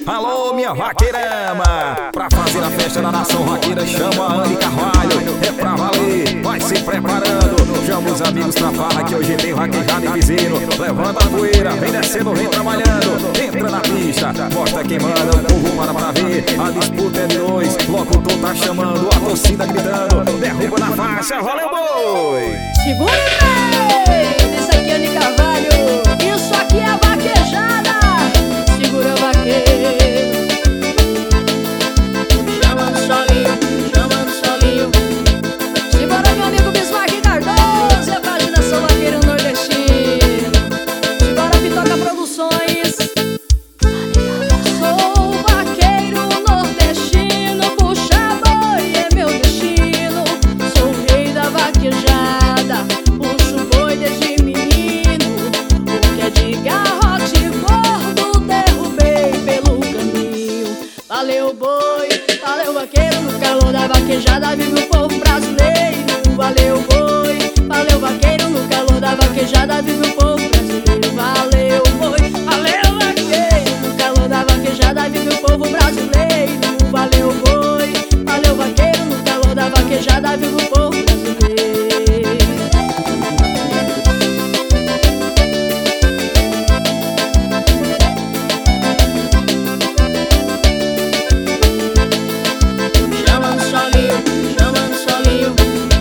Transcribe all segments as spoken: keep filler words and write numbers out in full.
Alô, minha vaqueirama, pra fazer a festa da nação vaqueira, chama a Anne Carvalho. É pra valer, vai se preparando. Chama os amigos pra farra que hoje tem vaquejada e piseiro. Levanta a poeira, vem descendo, vem trabalhando. Entra na pista, mostra quem manda, o povo para pra ver. A disputa é de dois, o locutor tá chamando, a torcida gritando. Derruba na faixa, valeu boi! Segura o bem! Isso aqui é Anne Carvalho, isso aqui é vaquejada. Segura vaqueiro, chama no solinho, chama no solinho. Simbora meu amigo Bismarck Cardoso, é a vaginação vaqueiro nordestino. Simbora Pitoca Produções. Sou vaqueiro nordestino, puxa boi é meu destino. Sou o rei da vaquejada, puxo boi desde menino. O que é de garrote gordo derrubei pelo caminho. Valeu boi, valeu vaqueiro, no calor da vaquejada vive o povo brasileiro. Valeu boi, valeu vaqueiro, no calor da vaquejada vive o povo brasileiro. Valeu boi, valeu vaqueiro, no calor da vaquejada vive o povo brasileiro. Valeu boi, valeu vaqueiro, no calor da vaquejada vive o povo brasileiro. Chama no solinho, chama no solinho.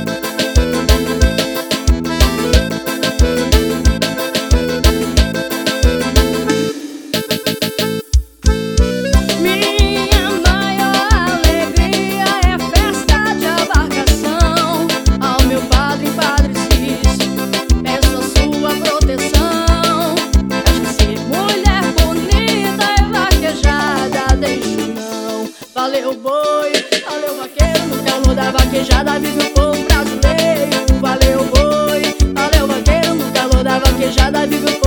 Minha maior alegria é festa de embarcação. Ao meu padre, Padre Cício, peço a sua proteção. Acho ser mulher bonita e vaquejada, deixo não. Valeu boi, valeu vaqueiro, no calor da vaquejada vive o povo brasileiro. Valeu boi, valeu vaqueiro, no calor da vaquejada vive o